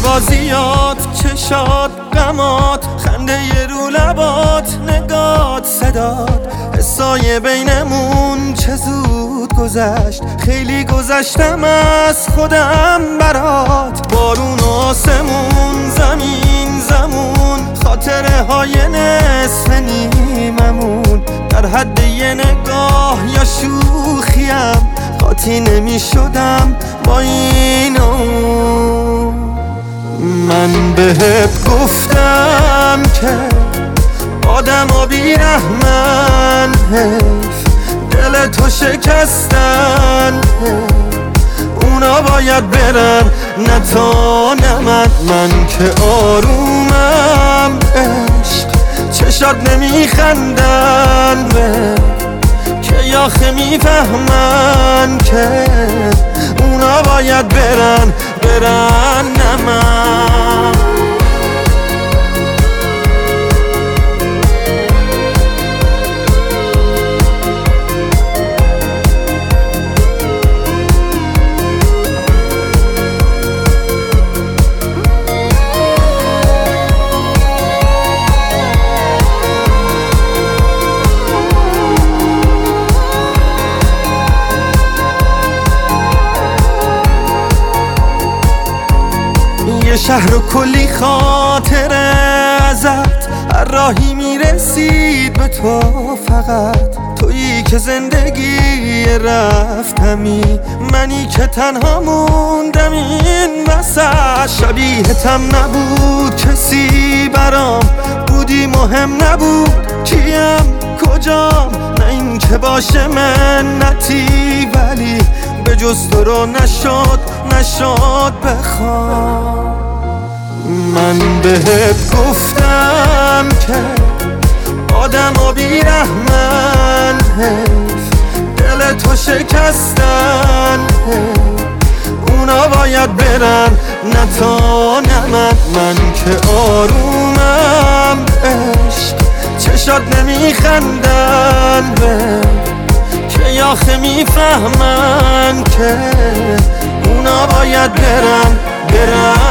بازیات، چشات، غمات، خنده رو لبات، نگات، صدات، حسای بینمون چه زود گذشت. خیلی گذشتم از خودم برات. بارون و آسمون، زمین زمون، خاطره های نصف نیممون، در حد یه نگاه یا شوخیم قاطی نمی شدم با این من بهت گفتم که آدم بی رحمن، دل تو شکستن، اونا باید برن نه تو نه من که آرومم عشق، چشات نمیخندن که آخه میفهمن که اونا باید برن نه من. یه شهر و کلی خاطره ازت، هر راهی میرسید به تو، فقط تویی که زندگی رفتمی، منی که تنها موندم این وسط. شبیهتم نبود کسی برام، بودی مهم نبود کیم کجام، نه این که باشه منتی، ولی به جز تو رو نشد بخوام. من بهت گفتم که آدم بی رحمن، دل تو شکستن، اونا باید برن نه تو نه من که آرومم عشق، چشات نمیخندن که آخه میفهمن که اونا باید برن